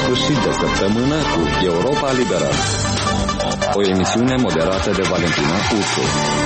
sfârșit de săptămână cu Europa Liberă. O emisiune moderată de Valentina Ursu.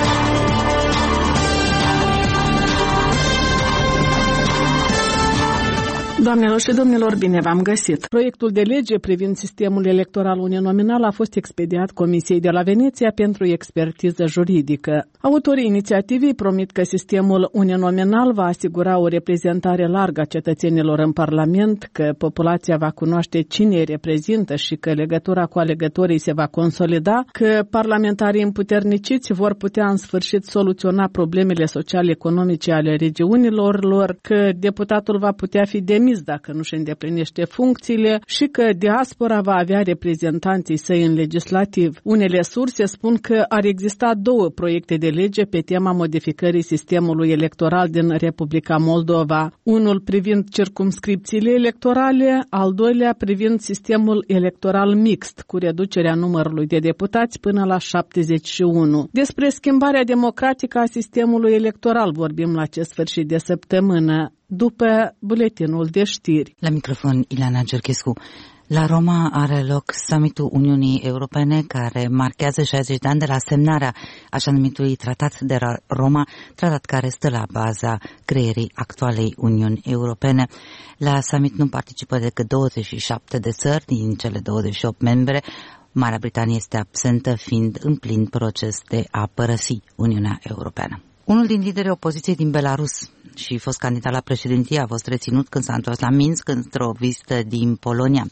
Doamnelor și domnilor, bine v-am găsit! Proiectul de lege privind sistemul electoral uninominal a fost expediat Comisiei de la Veneția pentru expertiză juridică. Autorii inițiativei promit că sistemul uninominal va asigura o reprezentare largă a cetățenilor în Parlament, că populația va cunoaște cine îi reprezintă și că legătura cu alegătorii se va consolida, că parlamentarii împuterniciți vor putea în sfârșit soluționa problemele sociale-economice ale regiunilor lor, că deputatul va putea fi demis dacă nu își îndeplinește funcțiile și că diaspora va avea reprezentanții săi în legislativ. Unele surse spun că ar exista două proiecte de lege pe tema modificării sistemului electoral din Republica Moldova. Unul privind circumscripțiile electorale, al doilea privind sistemul electoral mixt, cu reducerea numărului de deputați până la 71. Despre schimbarea democratică a sistemului electoral vorbim la acest sfârșit de săptămână, după buletinul de știri. La microfon, Ileana Gerchescu. La Roma are loc summitul Uniunii Europene, care marchează 60 de ani de la semnarea așa numitului Tratat de Roma, tratat care stă la baza creierii actualei Uniuni Europene. La summit nu participă decât 27 de țări din cele 28 membre. Marea Britanie este absentă, fiind în plin proces de a părăsi Uniunea Europeană. Unul din liderii opoziției din Belarus și fost candidat la președinție a fost reținut când s-a întors la Minsk într-o vizită din Polonia.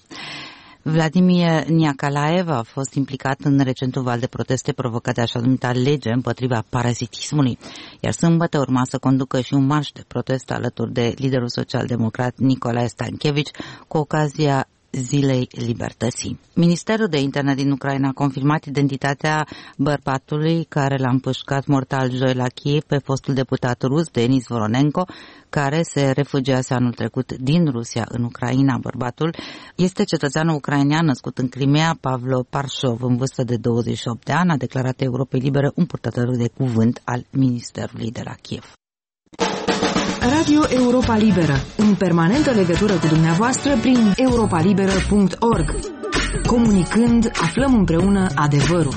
Vladimir Niakalaev a fost implicat în recentul val de proteste provocat de așa numita lege împotriva parazitismului, iar sâmbătă urma să conducă și un marș de protest alături de liderul social-democrat Nicolae Stankevici cu ocazia Zilei Libertății. Ministerul de Interne din Ucraina a confirmat identitatea bărbatului care l-a împușcat mortal joi la Kiev pe fostul deputat rus Denis Voronenko, care se refugiase anul trecut din Rusia în Ucraina. Bărbatul este cetățean ucrainean născut în Crimea. Pavlo Parshov, în vârstă de 28 de ani, a declarat Europei Libere un purtător de cuvânt al Ministerului de la Kiev. Radio Europa Liberă, în permanentă legătură cu dumneavoastră prin europalibera.org. Comunicând, aflăm împreună adevărul.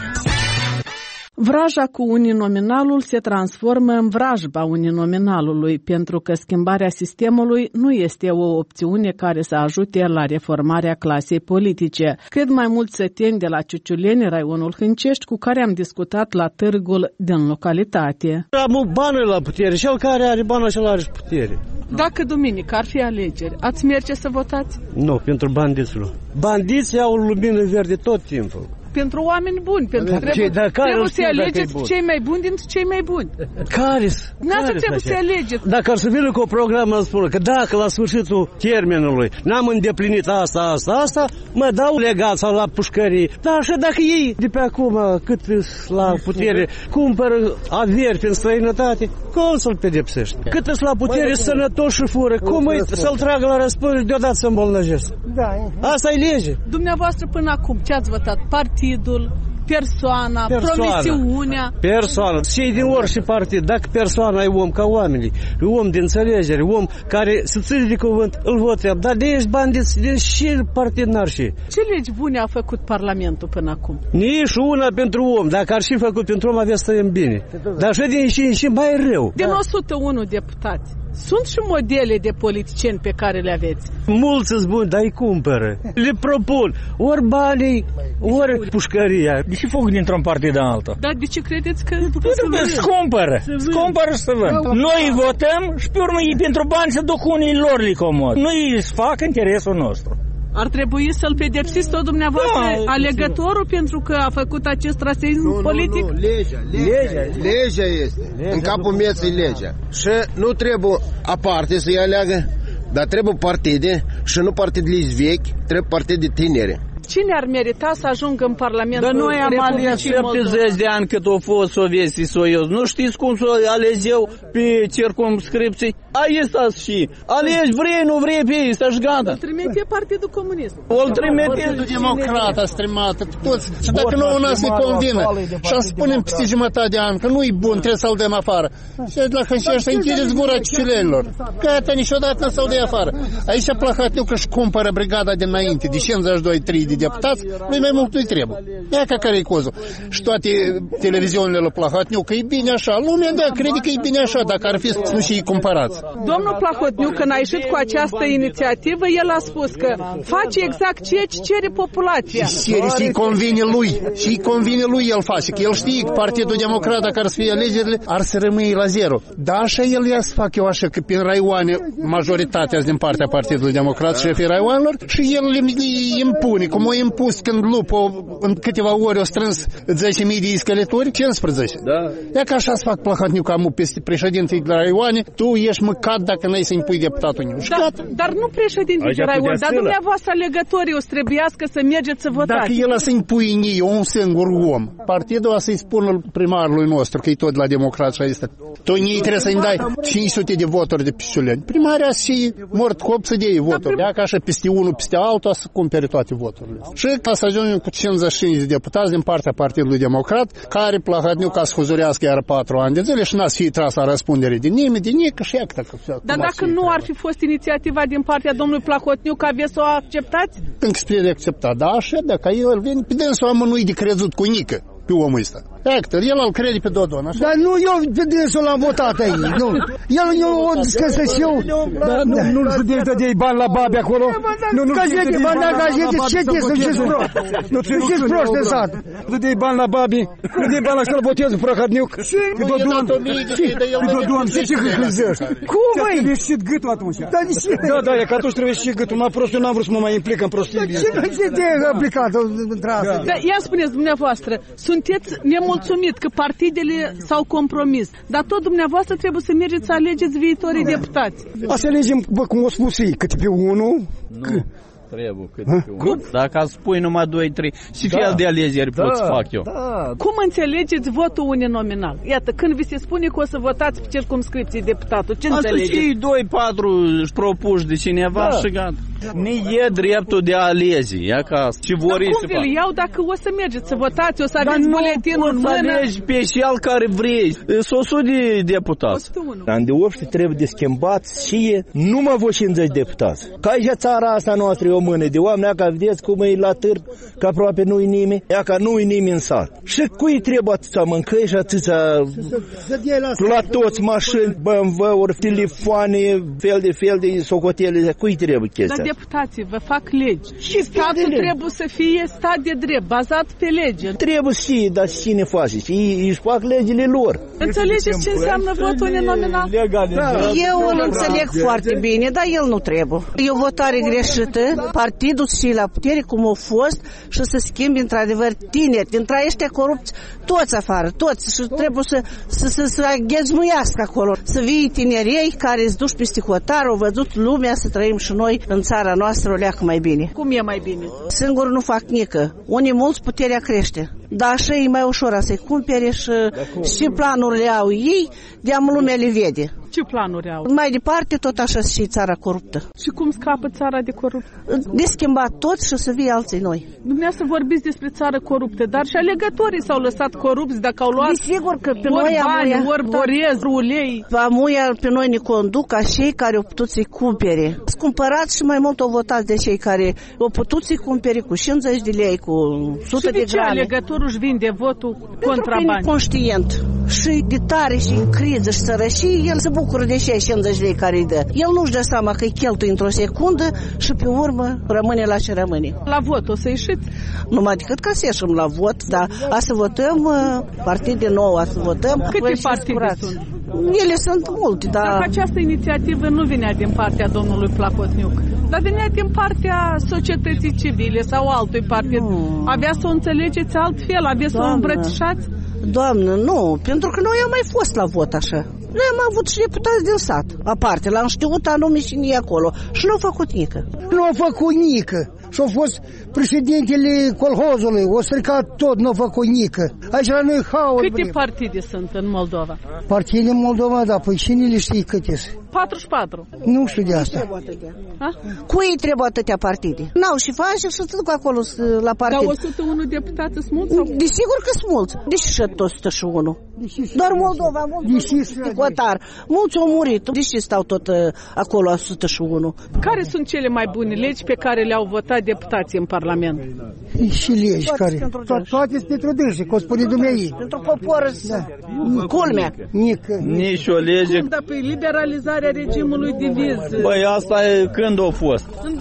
Vraja cu uninominalul se transformă în vrajba uninominalului, pentru că schimbarea sistemului nu este o opțiune care să ajute la reformarea clasei politice. Cred mai mult săteni de la Ciuciuleni, raionul Hâncești, cu care am discutat la târgul din localitate. Am bani la putere, cel care are bani, acela are putere. Dacă duminică ar fi alegeri, ați merge să votați? Nu, pentru bandițul. Bandiții au lumină verde tot timpul. Pentru oameni buni, pentru trebuie să alegeți cei mai buni dintre cei mai buni. Care-s? N-ați trebuie să alegeți. Dacă ar să vină cu o programă, îmi spune că dacă la sfârșitul termenului n-am îndeplinit asta, mă dau legat sau la pușcării. Dar așa dacă ei de pe acum, cât la putere, cumpără averi prin străinătate, cum să-l pedepsești? Cât îți la putere sănătos și fură, cum să-l tragă la răspundere deodată să îmbolnăjească? Asta e lege. Dumneavoastră până acum ce ați votat? Partidul, persoana, promisiunea. Persoana. Cei din orice partid, dacă persoana e om ca oamenii, e om de înțelegere, om care se ține de cuvânt, îl voteam. Dar de ești bandiți, de și partid n-ar și. Ce legi bune a făcut Parlamentul până acum? Nici una pentru om. Dacă ar și făcut pentru om, avea să stăiem bine. Dar și din și mai rău. Din 101 deputați, sunt și modele de politicieni pe care le aveți? Mulți sunt buni, dar îi cumpără. Le propun ori banii, ori pușcăria. De ce fug dintr-un partid în altul? Dar de ce credeți că... Scumpără să văd. Noi votăm și pe urmă ei pentru bani se duc unii lor li comod. Nu îi fac interesul nostru. Ar trebui să-l pedepsiți tot dumneavoastră alegătorul pentru că a făcut acest raseism politic? Nu, legea este. În capul mieții legea. Și nu trebuie aparte să-i aleagă, dar trebuie partide și nu partide vechi, trebuie partide tinere. Cine ar merita să ajungă în Parlamentul Dar noi am ales 70 de ani cât a fost Sovieti Soiuz. Nu știți cum să alegi eu pe circumscripții? Aici stați și alegi, vrei, nu vrei pe ei, să-și gata. Îl trimite Partidul Comunist. O-l trimite Democrat a stremat toți. Și dacă nouă n-a să-i convină și spunem peste jumătate de an că nu-i bun, trebuie să-l dăm afară. Și la Hâncești închideți gura ciuciulelor. Gata, niciodată nu să-l dea afară. Aici Plahotniuc își cumpără brigada dinainte de 52-3 de deputați, lui mai mult nu-i trebuie. Ia ca care-i cozul. Și toate televiziunile la Plahotniuc, că e bine așa. Lumea, da, crede că e bine așa, dacă ar fi să nu și-i cumpărați. Domnul Plahotniuc, când a ieșit cu această inițiativă, el a spus că face exact ceea ce cere populația. Și-i convine lui. Și-i convine lui el face. Că el știe că Partidul Democrat, dacă ar să fie alegerile, ar să rămâi la zero. Da, așa el ia să fac eu așa, că prin raioane majoritatea din partea Partidului Democrat, șefii raioanelor, și el le impune, cum o impus când lupul în câteva ori o strâns 10.000 de iscălători, 15. Da. Ia că așa să fac Plahotniuc amu peste președintei de raioane, tu ești măcat dacă n-ai să impui deputatul nimeni. Dar nu președintele de raion, dar dumneavoastră alegătorii o să trebuiască să mergeți să votați. Dacă el a să impui în ei un singur om, partidul a să-i spună primarului nostru, că e tot la democrat și este. Tu ei trebuie să-i dai 500 de voturi de pișuleni. Primarea și mort cop să dea voturi. Ia că așa peste unul, peste altul, să cumpere toate voturile. Și ca să ajungem cu 55 de deputați din partea Partidului Democrat, care Plahotniuc ca să huzurească iar 4 ani de zile și n-ați fi tras la răspundere de nimeni, de nici și actă. Dar dacă nu ar fi fost inițiativa din partea domnului Plahotniuc, aveți să o acceptați? Încă spre de acceptat, da, așa, dacă el vine, pe dânsul amânui de crezut cu nică. Pe omul ăsta. Actor, el îl crede pe Dodon, așa? Dar nu, eu pe dânsul l-am votat aici, nu. Eu o discăsă și eu. Nu-l puteți dădeai bani la babi acolo? Nu, gazete, bani la gazete, ce te să fiți proști? Nu fiți proști în sat. Dădeai bani la babi, dădeai bani la să-l votezi Plahotniuc. Pe Dodon, ce hâzăști? Cum, băi? Trebuie și gâtul atunci. Da, e că atunci trebuie și gâtul. Mai prostul n-am vrut să mă mai implic în prostii. Ce te-ai implicat între asta? Ia spuneți dumneavoastră, sunteți nemulțumit că partidele s-au compromis, dar tot dumneavoastră trebuie să mergeți să alegeți viitorii deputați. Să alegem, cum o spus ei, câte pe unul? Trebuie câte pe unul. Dacă ați spui numai 2-3, și fel de alegeri pot să fac eu. Cum înțelegeți votul uninominal? Iată, când vi se spune că o să votați pe circumscripții deputatul, ce înțelegeți? Asta 2-4 își propuși de cineva și gata. Nu e dreptul de a alege, e acasă. Ce vor ei să facă? Dar cum vi-l iau dacă o să mergeți să votați, o să aveți buletinul în mână? Dar nu poți să alegi pe cel care vrei. Sunt 100 de deputați. Dar de obște trebuie de schimbat și numai vă 50 deputați. Ca aici țara asta noastră e o mână de oameni, că vedeți cum e la târg, că aproape nu-i nimeni, că nu-i nimeni în sat. Și cui trebuie atâția mâncăi și atâția la toți mașini, BMW-uri, telefoane, fel de socotele, cui trebuie chestia? Deputații vă fac legi. Și statul trebuie să fie stat de drept, bazat pe lege. Trebuie și, dar cine face? Și ei își fac legile lor. Înțelegeți ce înseamnă votul nominal? Eu îl înțeleg foarte bine, dar el nu trebuie. E o votare greșită, partidul și la putere cum a fost și să schimbi într-adevăr tineri, dintre ăștia corupți, toți afară, toți. Și trebuie să ghezmuiască acolo. Să vii tinerei care îți duci peste hotar, au văzut lumea, să trăim și noi în țara noastră o leacă mai bine. Cum e mai bine? Singur nu fac nică. Unii mulți puterea crește. Dar așa e mai ușor să-i cumpere și planurile au ei, de-am lumea le vede. Ce planuri au? Mai departe, tot așa și țara coruptă. Și cum scapă țara de coruptă? De schimbat tot și să fie alții noi. Dumneavoastră vorbiți despre țară coruptă, dar și alegătorii s-au lăsat corupți dacă au luat sigur că pe ori bani, ori orez, ulei. Amuia pe noi ne conduc ca cei care au putut să-i cumpere. Sunt cumpărați și mai mult au votat de cei care au putut să-i cumpere cu 50 de lei, cu 100 de grame. Și de ce alegătorul își vinde votul contra bani? Pentru că e conștient și de tare și în criză și sărășie, el se bucură de 50 de lei care îi dă. El nu-și dă seama că îi cheltuie într-o secundă și pe urmă rămâne la ce rămâne. La vot o să ieșiți? Numai decât ca să ieșim la vot, dar a să votăm partide nouă, a să votăm. Câte partide sunt? Ele sunt multe, dar... Dacă această inițiativă nu venea din partea domnului Plahotniuc, dar venea din partea societății civile sau altui partid, avea să o înțelegeți altfel, avea să o îmbrățișați? Doamnă, nu, pentru că noi am mai fost la vot așa. Noi am avut și deputați din sat, aparte, l-am știut anume și nici acolo și nu au făcut nică. Nu au făcut nică. și a fost președintele colhozului, o stricat tot, nu a făcut nică. Aici la noi haos. Câte partide sunt în Moldova? Partide în Moldova, da, păi cine le știe câte sunt? 44. Nu știu de asta. Cui îi trebuie atâtea partide? N-au și face și se duc acolo la partid. Dar 101 deputați sunt mulți? Desigur că sunt mulți. Deși și tot 101. Doar Moldova, mulți cotar. Mulți au murit. Deși stau tot acolo 101. Care sunt cele mai bune legi pe care le-au votat deputații în Parlament? Și legi care? Toate sunt pentru dânsii, că o spune dumneavoastră. Pentru popor, culmea. Nici o lege. Dar pe liberalizarea regimului de vize. Băi, asta e când a fost? În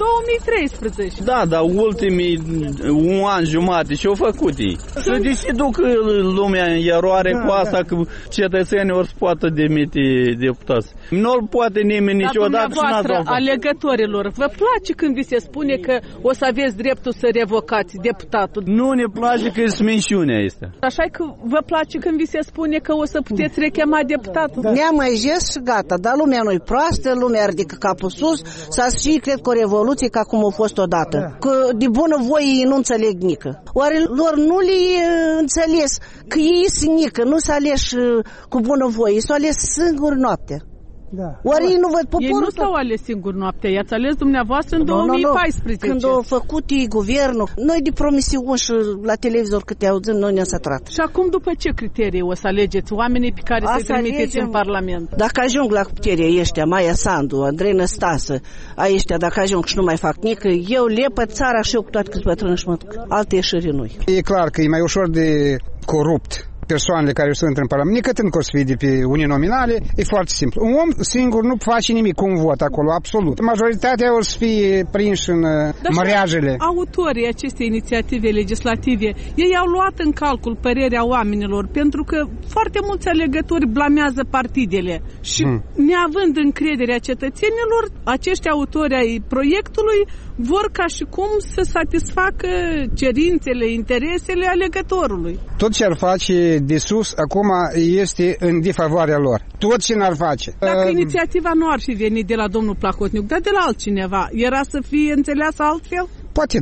2013. Da, dar ultimii un an jumate și-au făcut ei. Să deși duc lumea în eroare cu asta că cetățenii ori să poată demite deputați. Nu-l poate nimeni niciodată și n-ați făcut. Alegătorilor, vă place când vi se spune că o să aveți dreptul să revocați deputatul? Nu ne place că e sminciunea asta. Așa că vă place când vi se spune că o să puteți rechema deputatul? Ne-a mai jes și gata, dar lumea nu-i proastă, lumea ridică capul sus, s-a și cred că o revoluție ca cum a fost odată. Că de bună voie ei nu înțeleg nică. Oare lor nu le înțeles că ei sunt nică, nu s-a ales cu bună voie, s-a ales singur noaptea. Da. Oare ei nu văd poporul? Ei nu s-au ales singur noaptea, i-ați ales dumneavoastră în 2014. Când au făcut ei guvernul, noi de promisiuni și la televizor câte auzim, noi ne-am săturat. Și acum după ce criterii o să alegeți oamenii pe care să-i trimiteți în Parlament? Dacă ajung la putere ăștia, Maia Sandu, Andrei Năstase, ăștia, dacă ajung și nu mai fac nică, eu lepăd țara și eu cu toate câți bătrâni și mă duc. Alte ieșiri nu-i. E clar că e mai ușor de corupt persoanele care sunt în Parlament, decât în să fie de pe unii nominale, e foarte simplu. Un om singur nu face nimic cu un vot acolo, absolut. Majoritatea o să fie prinși în măreajele. Autorii acestei inițiative legislative, ei au luat în calcul părerea oamenilor, pentru că foarte mulți alegători blamează partidele și neavând încrederea cetățenilor, acești autori ai proiectului vor ca și cum să satisfacă cerințele, interesele alegătorului. Tot ce ar face de sus acum este în defavoarea lor. Tot ce n-ar face. Dacă inițiativa nu ar fi venit de la domnul Plahotniuc, dar de la altcineva, era să fie înțeleasă altfel? Poate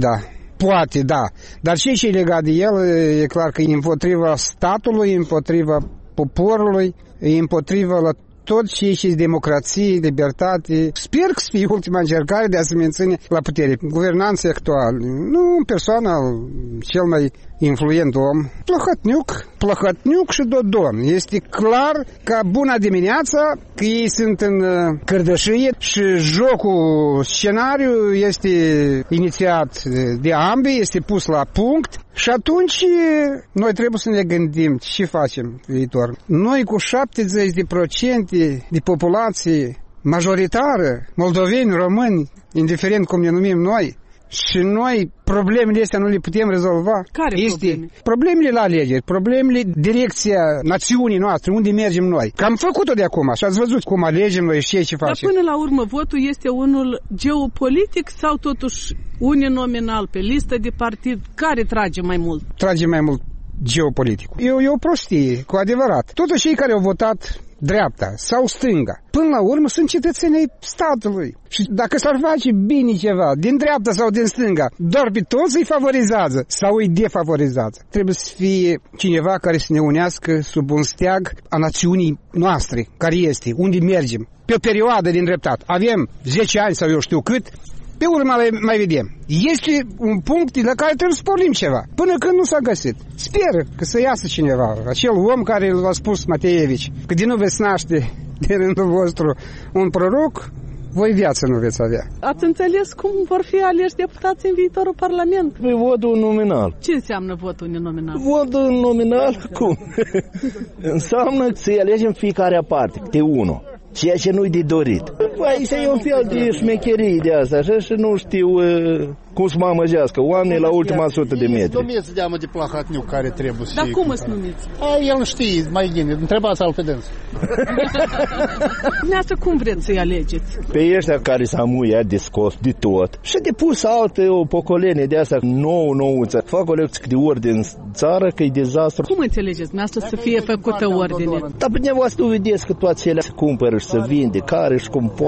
da. Dar ce e legat de el, e clar că e împotriva statului, împotriva poporului, e împotriva la tot ce e democrație, libertate. Sper că să fie ultima încercare de a se menține la putere. Guvernanța actuală, nu în persoana cel mai influent om, Plahotniuc și Dodon. Este clar că bună dimineața, că ei sunt în cărdășie și jocul, scenariu este inițiat de ambii, este pus la punct și atunci noi trebuie să ne gândim ce facem viitor. Noi cu 70% de populație majoritară, moldoveni, români, indiferent cum ne numim noi, și noi problemele astea nu le putem rezolva. Care probleme? Problemele la alegeri, problemele direcția națiunii noastre, unde mergem noi. Că am făcut-o de acum și ați văzut cum alegem noi și ce facem. Dar până la urmă votul este unul geopolitic sau totuși uninominal pe listă de partid? Care trage mai mult? Trage mai mult geopoliticul. E o prostie, cu adevărat. Totuși cei care au votat dreapta sau stânga, până la urmă sunt cetățenii statului. Și dacă s-ar face bine ceva, din dreapta sau din stânga, doar pe toți îi favorizează sau îi defavorizează. Trebuie să fie cineva care să ne unească sub un steag a națiunii noastre, care este, unde mergem, pe o perioadă din dreptate. Avem 10 ani sau eu știu cât, pe urmă mai vedem. Este un punct la care trebuie să pornim ceva, până când nu s-a găsit. Sper că să iasă cineva, acel om care l-a spus Mateevici, că din nu veți naște de rândul vostru un proroc, voi viață nu veți avea. Ați înțeles cum vor fi aleși deputați în viitorul Parlament? Păi votul nominal. Ce înseamnă votul nominal? Votul nominal, cum? Înseamnă să-i alegem fiecare parte, câte unul. Ceea ce nu-i de dorit. Păi, e un fel de șmecherii de asta, așa, și nu știu cum să mă amăgească oamenii la ultima 100 de metri. Numiți deamă de Plahotniuc care trebuie să... Dar cum îți numiți? El nu știe mai bine, întrebați-l pe dâns. Dumneavoastră cum vreți să-i alegeți? Pe ăștia care s-a muiat de scos de tot și de pus alte o pocolenie de asta nouță. Fac o lecție de ordine în țară, că e dezastru. Cum înțelegeți dumneavoastră să fie făcută ordine? Dar pe dumneavoastră nu vedeți că toate cele se cumpără și se vinde, care și cum poate.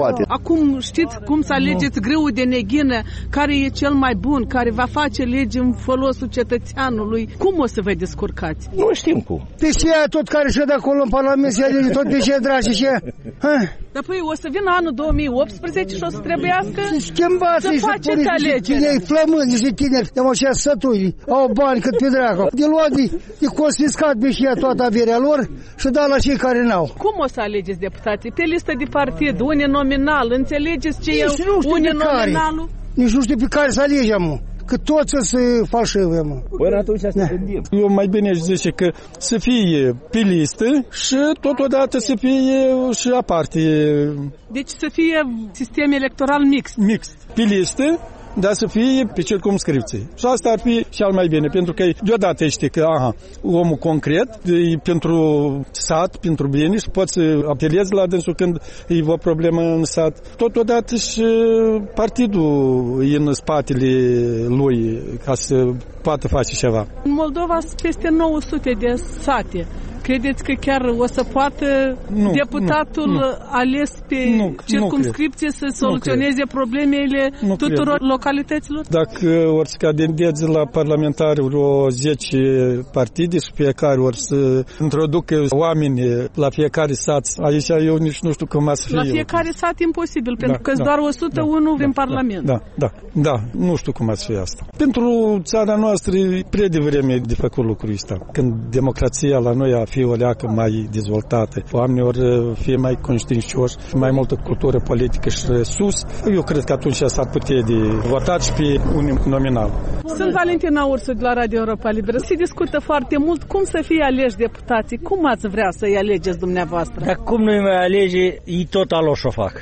poate. Acum știți cum să alegeți grâul de neghină, care e cel mai bun, care va face legi în folosul cetățeanului. Cum o să vă descurcați? Nu știm cum. Deci ea tot care și de acolo în Parlament se alege tot de ce dragi și ce? Dar păi o să vină anul 2018 și o să trebuiască să faceți alegeri. Ei flămâni, niște tineri, de așa sătui, au bani cât pe dracu. De luat, de confiscat pe și ea toată averea lor și da la cei care n-au. Cum o să alegeți deputații? Pe listă de partid, uninominal, înțelegeți ce e uninominalul? Nici nu știu pe care să alegem, mă. Că toți să falșive, mă. Păi atunci să gândim. Eu mai bine aș zice că să fie pe listă și totodată să fie și aparte. Deci să fie sistem electoral mixt. Mixt. Pe listă, dar să fie pe circumscripție. Și asta ar fi cel mai bine, pentru că deodată știi că omul concret e pentru sat, pentru bine și poți să apelezi la dânsul când e o problemă în sat. Totodată și partidul e în spatele lui ca să poată face ceva. În Moldova sunt peste 900 de sate. Credeți că chiar o să poată deputatul ales pe circumscripție să soluționeze problemele tuturor localităților? Dacă or să cadendeze la parlamentari vreo 10 partide și fiecare or să introducă oameni la fiecare sat, aici eu nici nu știu cum să fie. La fiecare sat imposibil, pentru că sunt doar 101 în Parlament. Da, nu știu cum să fie asta. Pentru țara noastră e prea devreme de făcut lucrul ăsta. Când democrația la noi a fi o leacă mai dezvoltată, oamenii ori fie mai conștiincioși, mai multă cultură politică și sus, eu cred că atunci s-ar putea de votat și pe un nominal. Sunt Valentina Ursu de la Radio Europa Liberă. Se discută foarte mult cum să fie aleși deputații. Cum ați vrea să-i alegeți dumneavoastră? Dar cum nu-i mai alege, ei tot aloși o fac.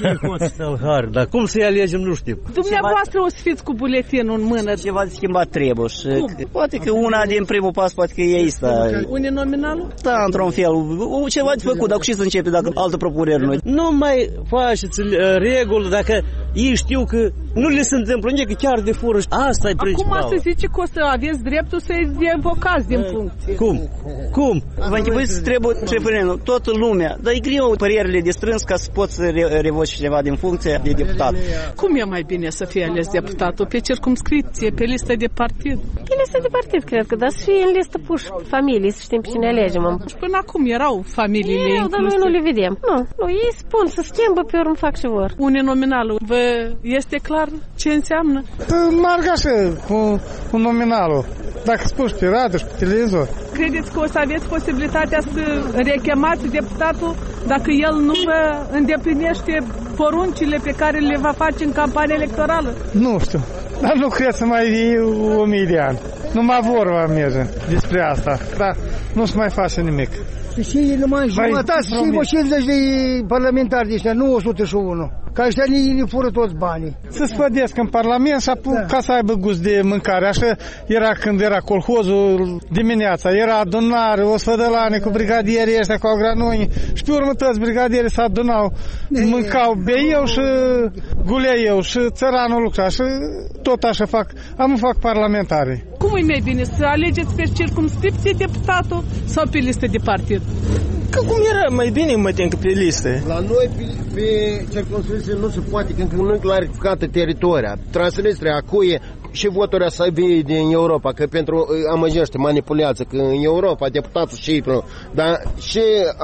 Dar cum să-i alegem, nu știu. Dumneavoastră o să fiți cu buletinul în mână. Ceva de schimbat trebuie. Poate că una din primul pas, poate că e asta. Uninominalul? Da, într-un fel. Ceva de făcut, dacă și să începe, dacă altă propunere noi. Nu mai faceți reguli dacă ei știu că nu le se întâmplă, nici că chiar de fură. Asta e principal. Acum se zice că o să aveți dreptul să-i devocați din funcție. Cum? Vă închipuiți să trebuie șeful, toată lumea. Dar e greu părierile de strâns ca să poți să revoci ceva din funcție de deputat. Cum e mai bine să fie ales deputatul? Pe circumscripție, pe listă de partid? Pe listă de partid, cred că, dar să fie în listă puși familii, să știm pe cine alegem. Și până acum erau familiile incluse. Dar noi nu le vedem. Nu, ei spun să schimbă, pe urmă fac și vor. Uninominalul, vă este clar ce înseamnă? Marg așa cu nominalul. Dacă spui pe radio și pe televizor. Credeți că o să aveți posibilitatea să rechemați deputatul dacă el nu vă îndeplinește poruncile pe care le va face în campania electorală? Nu știu, dar nu cred să mai vie 1000 de ani. Numai vorba merge despre asta, dar nu se mai face nimic. Și numai jumătate și 50 de parlamentari de ăștia, nu 101. Ca ăștia ne fură toți banii. Să spădesc în Parlament și ca să aibă gust de mâncare. Așa era când era colhozul dimineața. Era adunare, o sfădălane cu brigadierii ăștia, cu agranonii. Și pe urmă toți brigadierii se adunau, mâncau, beiau și guleiau și țăranul lucra. Și tot așa fac parlamentari. Cum e mai bine, să alegeți pe circumscripție deputatul sau pe listă de partid? Că cum era mai bine, mă tem, că pe listă. La noi pe circumscripție nu se poate, că încă nu e clarificată teritoria. Transnistria, Acuie și voturile să vie din Europa, că pentru amăgește, manipulează, că în Europa deputatul și dar și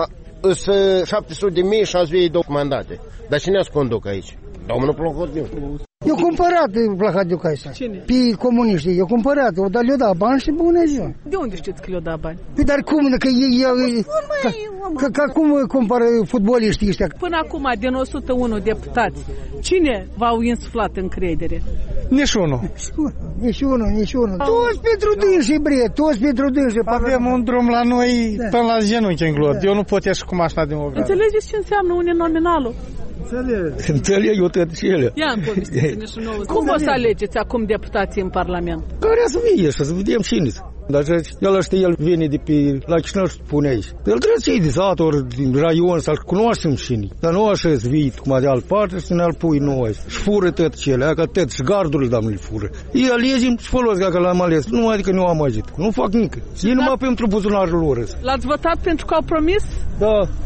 700.000 și ați vie 2 mandate. Dar cine ați conduc aici? Domnul Plahotniuc. Eu cumpărat Plahotniuc aici. Cine? Pe comuniștii. Eu cumpărat. Dar le-o dat bani și bună ziua. De unde știți că le-o dat bani? Păi dar cum? Cum cumpără fotbaliștii ăștia? Până acum, din 101 deputați, cine v-au insuflat încredere? Nici unul. Toți pentru dânsi, bre, toți pentru dânsi. Avem un drum la noi până la genunchi în glot. Eu nu pot ieși cum asta din o gradă. Înțelegeți ce înseamnă uninominalul? Înțeleg eu toate cele. Ia îmi povestiți-ne și nouă. Cum o să alegeți acum deputații în Parlament? Care să vie și să vedem cine. Dar el vine de pe la Chișinău și spune aici. El trebuie să iei de sat ori din raion să-l cunoaștem cine. Dar nu așa să vii cum de alt parte să ne-l pui noi aici. Și fură tot cele, că tot și gardurile, doamne, le fură. Ei alegem și folosesc că l-am ales. Nu adică nu am agit. Nu fac nică. Ei numai pentru buzunarul lor. L-ați votat pentru că au promis? Da.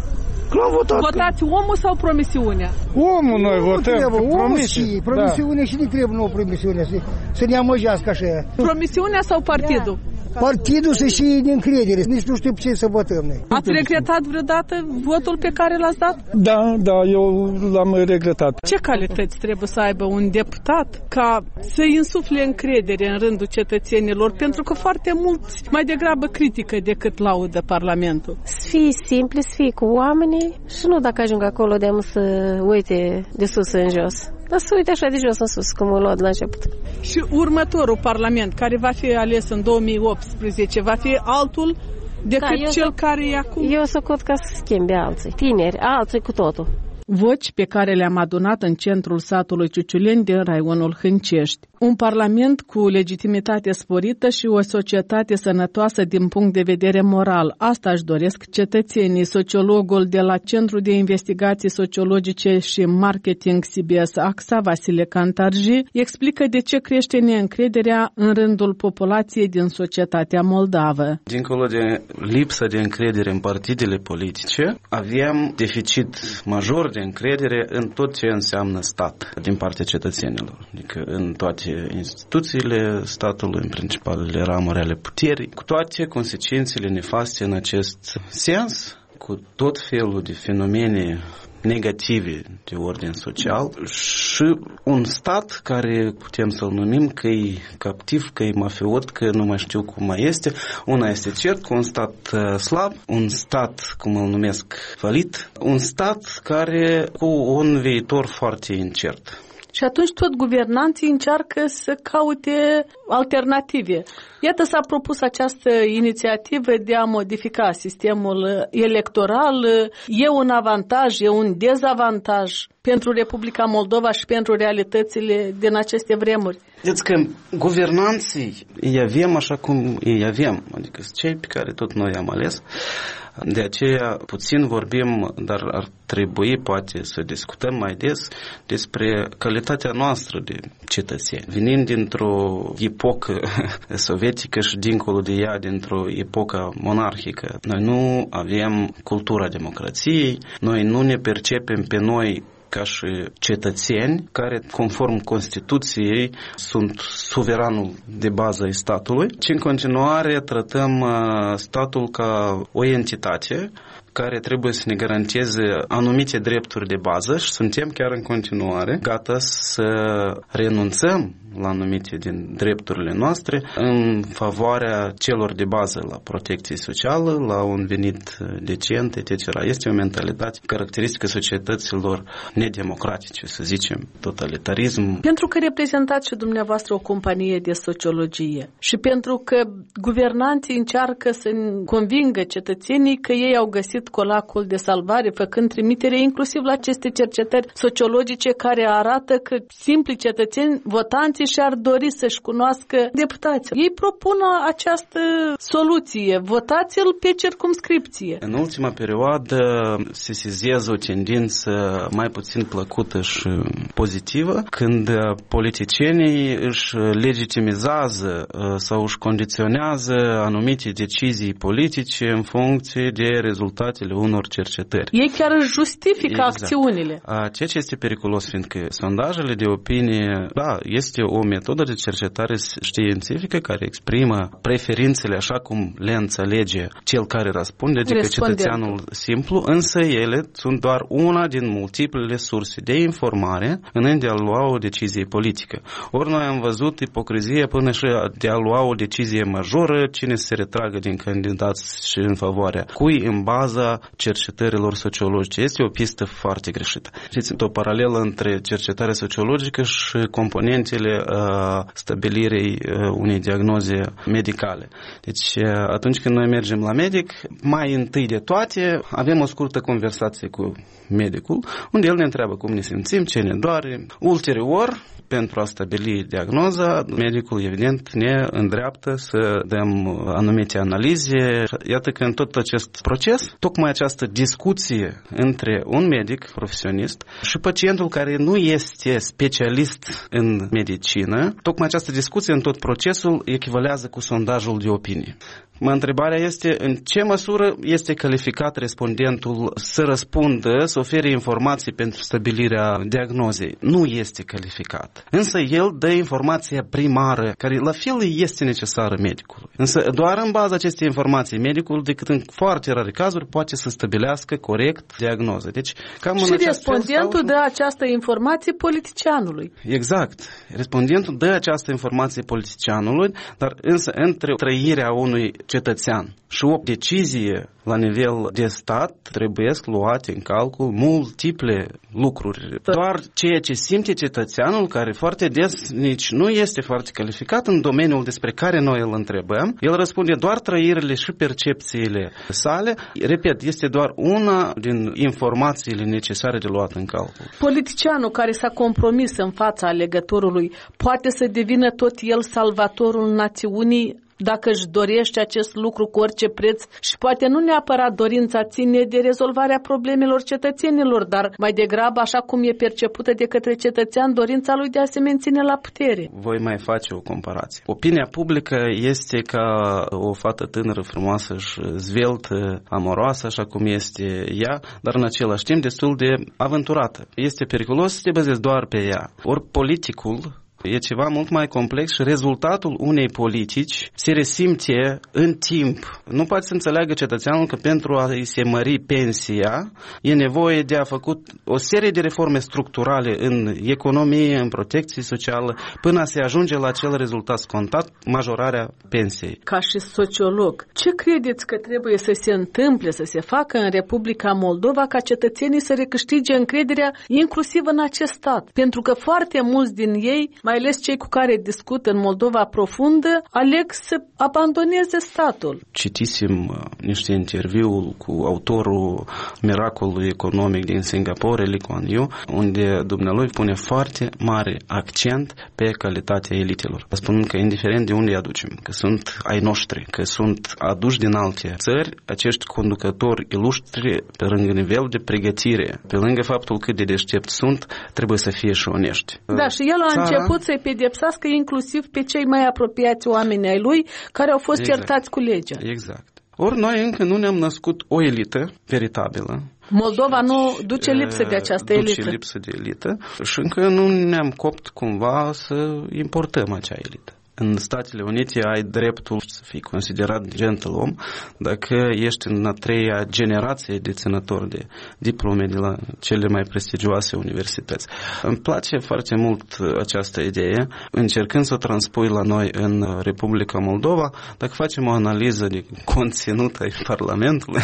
L-am votat. Votați omul sau promisiunea? Omul noi votăm. Promisiunea și nu trebuie nouă promisiunea. Să ne amăjească așa. Promisiunea sau partidul? Partidul să și de încredere. Nici nu știu pe ce să votăm noi. Ați regretat vreodată votul pe care l-ați dat? Da, eu l-am regretat. Ce calități trebuie să aibă un deputat ca să insufle încredere în rândul cetățenilor? Pentru că foarte mulți mai degrabă critică decât laudă Parlamentul. Să fie simpli, să fie cu oamenii și nu dacă ajung acolo de să uite de sus în jos. Dar să uite așa de jos în sus, cum o luat la început. Și următorul Parlament, care va fi ales în 2018, va fi altul decât cel care e acum? Eu socot ca să schimbe alții, tineri, alții cu totul. Voci pe care le-am adunat în centrul satului Ciuciuleni din raionul Hâncești. Un parlament cu legitimitate sporită și o societate sănătoasă din punct de vedere moral. Asta își doresc cetățenii. Sociologul de la Centrul de Investigații Sociologice și Marketing CBS AXA, Vasile Cantarji, explică de ce crește neîncrederea în rândul populației din societatea moldavă. Dincolo de lipsa de încredere în partidele politice, avem deficit major de încredere în tot ce înseamnă stat din partea cetățenilor. Adică în toate instituțiile statului, în principalele ramuri ale puterii, cu toate consecințele nefaste în acest sens, cu tot felul de fenomene negative de ordin social și un stat care putem să-l numim că e captiv, că e mafiot, că nu mai știu cum mai este. Una este cert că un stat slab, un stat, cum îl numesc, falit, un stat care cu un viitor foarte incert. Și atunci tot guvernanții încearcă să caute alternative. Iată, s-a propus această inițiativă de a modifica sistemul electoral. E un avantaj, e un dezavantaj pentru Republica Moldova și pentru realitățile din aceste vremuri? Deci că guvernanții îi avem așa cum îi avem, adică cei pe care tot noi am ales. De aceea puțin vorbim, dar ar trebui poate să discutăm mai des despre calitatea noastră de cetățeni. Venind dintr-o epocă sovietică și dincolo de ea, dintr-o epocă monarhică, noi nu avem cultura democrației, noi nu ne percepem pe noi ca și cetățeni care, conform Constituției, sunt suveranul de bază ai statului, ci în continuare tratăm statul ca o entitate care trebuie să ne garanteze anumite drepturi de bază și suntem chiar în continuare gata să renunțăm la anumite din drepturile noastre în favoarea celor de bază, la protecție socială, la un venit decent, etc. Este o mentalitate caracteristică societăților nedemocratice, să zicem, totalitarism. Pentru că reprezentați și dumneavoastră o companie de sociologie și pentru că guvernanții încearcă să convingă cetățenii că ei au găsit colacul de salvare, făcând trimitere inclusiv la aceste cercetări sociologice care arată că simpli cetățeni, votanții, și-ar dori să-și cunoască deputații. Ei propun această soluție. Votați-l pe circumscripție. În ultima perioadă se sesizează o tendință mai puțin plăcută și pozitivă, când politicienii își legitimizează sau își condiționează anumite decizii politice în funcție de rezultatele unor cercetări. Ei chiar își justifică acțiunile. Ceea ce este periculos, fiindcă sondajele de opinie, da, este o metodă de cercetare științifică care exprimă preferințele așa cum le înțelege cel care răspunde, adică cetățeanul simplu, însă ele sunt doar una din multiplele surse de informare înainte de a lua o decizie politică. Ori noi am văzut ipocrizie până și de a lua o decizie majoră, cine se retragă din candidați și în favoarea cui în baza cercetărilor sociologice. Este o pistă foarte greșită. Știți, o paralelă între cercetarea sociologică și componentele stabilirii unei diagnoze medicale. Deci atunci când noi mergem la medic, mai întâi de toate avem o scurtă conversație cu medicul, unde el ne întreabă cum ne simțim, ce ne doare. Ulterior, pentru a stabili diagnoza, medicul evident ne îndreaptă să dăm anumite analize. Iată că în tot acest proces, tocmai această discuție între un medic profesionist și pacientul care nu este specialist în medicină, tocmai această discuție în tot procesul echivalează cu sondajul de opinie. Întrebarea este în ce măsură este calificat respondentul să răspundă, să ofere informații pentru stabilirea diagnozei. Nu este calificat. Însă el dă informația primară, care la fel este necesară medicului. Însă doar în baza acestei informații, medicul, decât în foarte rare cazuri, poate să stabilească corect diagnoza. Deci, cam și respondentul dă această informație politicianului. Exact. Respondentul dă această informație politicianului, dar însă între trăirea unui cetățean și o decizie la nivel de stat trebuie luate în calcul multiple lucruri. Doar ceea ce simte cetățeanul, care foarte des nici nu este foarte calificat în domeniul despre care noi îl întrebăm, el răspunde doar trăirile și percepțiile sale. Repet, este doar una din informațiile necesare de luat în calcul. Politicianul care s-a compromis în fața alegătorului poate să devină tot el salvatorul națiunii dacă își dorește acest lucru cu orice preț și poate nu neapărat dorința ține de rezolvarea problemelor cetățenilor, dar mai degrabă, așa cum e percepută de către cetățean, dorința lui de a se menține la putere. Voi mai face o comparație. Opinia publică este ca o fată tânără, frumoasă și zveltă, amoroasă, așa cum este ea, dar în același timp destul de aventurată. Este periculos să te bazezi doar pe ea. Ori politicul e ceva mult mai complex și rezultatul unei politici se resimte în timp. Nu poate să înțeleagă cetățeanul că pentru a-i se mări pensia e nevoie de a făcut o serie de reforme structurale în economie, în protecție socială, până a se ajunge la acel rezultat scontat, majorarea pensiei. Ca și sociolog, ce credeți că trebuie să se întâmple, să se facă în Republica Moldova ca cetățenii să recâștige încrederea inclusiv în acest stat? Pentru că foarte mulți din ei, mai ales cei cu care discut în Moldova profundă, aleg să abandoneze statul. Citisem niște interviuri cu autorul Miracolului economic din Singapore, Lee Kuan Yew, unde dumnealui pune foarte mare accent pe calitatea elitelor. Spunând că indiferent de unde îi aducem, că sunt ai noștri, că sunt aduși din alte țări, acești conducători ilustri, pe lângă nivel de pregătire, pe lângă faptul cât de deștepți sunt, trebuie să fie și onești. Da, și el a început să-i pedepsească inclusiv pe cei mai apropiați oameni ai lui care au fost certați cu legea. Exact. Ori noi încă nu ne-am născut o elită veritabilă. Moldova nu duce lipsă de această elită. Duce lipsă de elită și încă nu ne-am copt cumva să importăm acea elită. În Statele Unite ai dreptul să fii considerat gentleman dacă ești în a treia generație deținător de diplome de la cele mai prestigioase universități. Îmi place foarte mult această idee, încercând să o transpui la noi în Republica Moldova. Dacă facem o analiză de conținut ai Parlamentului,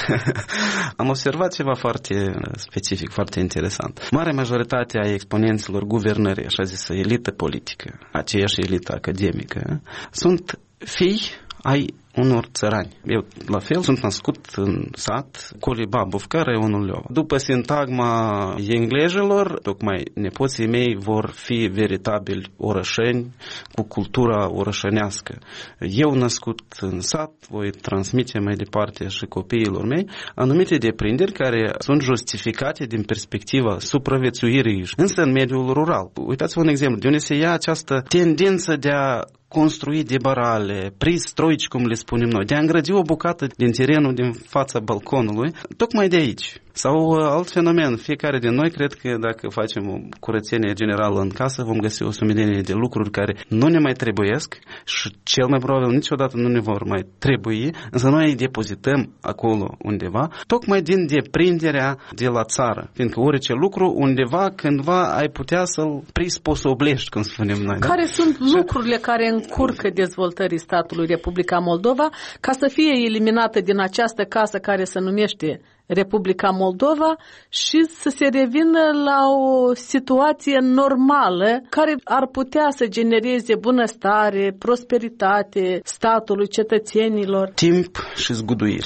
am observat ceva foarte specific, foarte interesant. Marea majoritate a exponenților guvernării, așa zisă elită politică, aceeași elită academică, sunt fii ai unor țărani. Eu, la fel, sunt născut în sat Colibabov, care e unul Leova. După sintagma englezilor, tocmai nepoții mei vor fi veritabili orășeni cu cultura orășănească. Eu, născut în sat, voi transmite mai departe și copiilor mei anumite deprinderi care sunt justificate din perspectiva supraviețuirii, însă în mediul rural. Uitați-vă un exemplu, de unde se ia această tendință de a construi debarale, pristroici, cum le spunem noi, de a îngrădi o bucată din terenul din fața balconului, tocmai de aici. Sau alt fenomen, fiecare din noi cred că dacă facem o curățenie generală în casă, vom găsi o sumedenie de lucruri care nu ne mai trebuiesc și cel mai probabil niciodată nu ne vor mai trebui, însă noi îi depozităm acolo undeva, tocmai din deprinderea de la țară. Fiindcă orice lucru undeva, cândva ai putea să-l prisposoblești, cum spunem noi. Care sunt lucrurile care încurcă dezvoltării statului Republica Moldova ca să fie eliminată din această casă care se numește Republica Moldova și să se revină la o situație normală care ar putea să genereze bunăstare, prosperitate statului, cetățenilor? Timp și zguduire.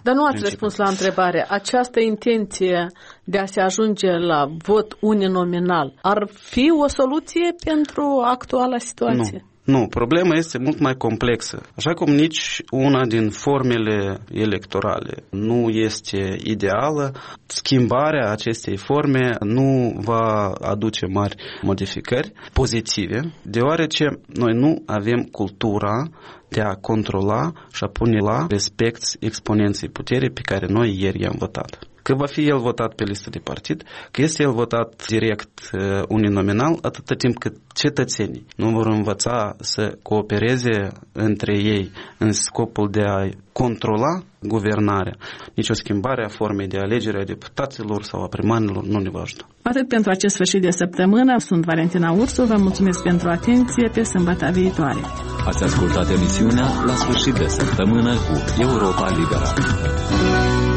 Dar nu ați răspuns la întrebare. Această intenție de a se ajunge la vot uninominal ar fi o soluție pentru actuala situație? Nu, problema este mult mai complexă. Așa cum nici una din formele electorale nu este ideală, schimbarea acestei forme nu va aduce mari modificări pozitive, deoarece noi nu avem cultura de a controla și a pune la respect exponenții puterii pe care noi ieri i-am votat. Că va fi el votat pe listă de partid, că este el votat direct uninominal, atâta timp cât cetățenii nu vor învăța să coopereze între ei în scopul de a controla guvernarea. Nici o schimbare a formei de alegere a deputaților sau a primarilor nu ne va ajuta. Atât pentru acest sfârșit de săptămână. Sunt Valentina Ursu, vă mulțumesc pentru atenție, pe sâmbătă viitoare. Ați ascultat emisiunea La sfârșit de săptămână cu Europa Liberă.